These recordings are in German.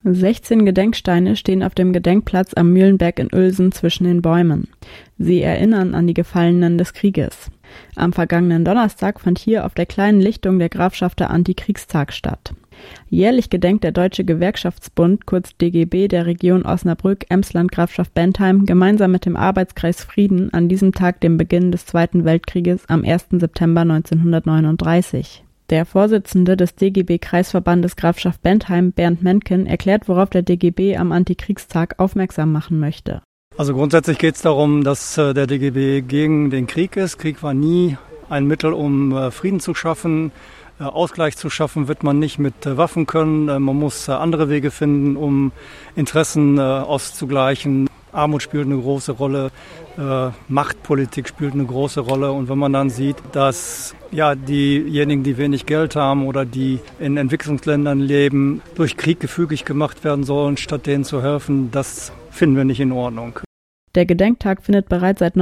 16 Gedenksteine stehen auf dem Gedenkplatz am Mühlenberg in Uelsen zwischen den Bäumen. Sie erinnern an die Gefallenen des Krieges. Am vergangenen Donnerstag fand hier auf der kleinen Lichtung der Grafschafter Antikriegstag statt. Jährlich gedenkt der Deutsche Gewerkschaftsbund, kurz DGB, der Region Osnabrück-Emsland-Grafschaft Bentheim gemeinsam mit dem Arbeitskreis Frieden an diesem Tag dem Beginn des Zweiten Weltkrieges am 1. September 1939. Der Vorsitzende des DGB-Kreisverbandes Grafschaft Bentheim, Bernd Mentgen, erklärt, worauf der DGB am Antikriegstag aufmerksam machen möchte. Also grundsätzlich geht es darum, dass der DGB gegen den Krieg ist. Krieg war nie ein Mittel, um Frieden zu schaffen. Ausgleich zu schaffen wird man nicht mit Waffen können. Man muss andere Wege finden, um Interessen auszugleichen. Armut spielt eine große Rolle, Machtpolitik spielt eine große Rolle. Und wenn man dann sieht, dass diejenigen, die wenig Geld haben oder die in Entwicklungsländern leben, durch Krieg gefügig gemacht werden sollen, statt denen zu helfen, das finden wir nicht in Ordnung. Der Gedenktag findet bereits seit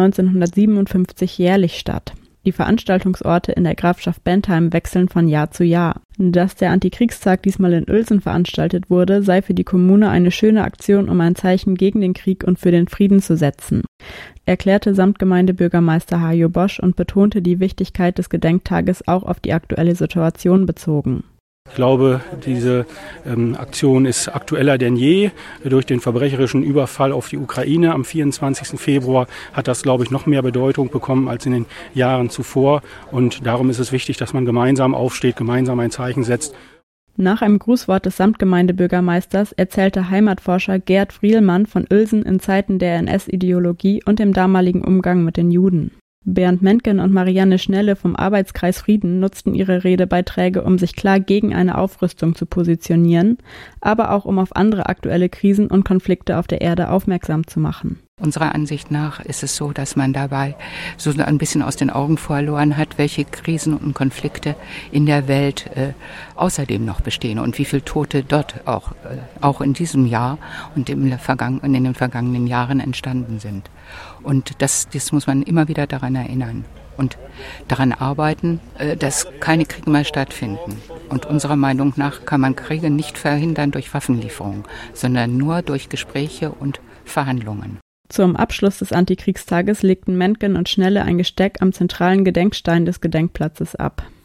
1957 jährlich statt. Die Veranstaltungsorte in der Grafschaft Bentheim wechseln von Jahr zu Jahr. Dass der Antikriegstag diesmal in Uelzen veranstaltet wurde, sei für die Kommune eine schöne Aktion, um ein Zeichen gegen den Krieg und für den Frieden zu setzen, erklärte Samtgemeindebürgermeister Hajo Bosch und betonte die Wichtigkeit des Gedenktages auch auf die aktuelle Situation bezogen. Ich glaube, diese Aktion ist aktueller denn je. Durch den verbrecherischen Überfall auf die Ukraine am 24. Februar hat das, glaube ich, noch mehr Bedeutung bekommen als in den Jahren zuvor. Und darum ist es wichtig, dass man gemeinsam aufsteht, gemeinsam ein Zeichen setzt. Nach einem Grußwort des Samtgemeindebürgermeisters erzählte Heimatforscher Gerd Frielmann von Uelzen in Zeiten der NS-Ideologie und dem damaligen Umgang mit den Juden. Bernd Mentgen und Marianne Schnelle vom Arbeitskreis Frieden nutzten ihre Redebeiträge, um sich klar gegen eine Aufrüstung zu positionieren, aber auch um auf andere aktuelle Krisen und Konflikte auf der Erde aufmerksam zu machen. Unserer Ansicht nach ist es so, dass man dabei so ein bisschen aus den Augen verloren hat, welche Krisen und Konflikte in der Welt außerdem noch bestehen und wie viele Tote dort auch in diesem Jahr und in den vergangenen Jahren entstanden sind. Und das muss man immer wieder daran erinnern und daran arbeiten, dass keine Kriege mehr stattfinden. Und unserer Meinung nach kann man Kriege nicht verhindern durch Waffenlieferungen, sondern nur durch Gespräche und Verhandlungen. Zum Abschluss des Antikriegstages legten Mentgen und Schnelle ein Gesteck am zentralen Gedenkstein des Gedenkplatzes ab.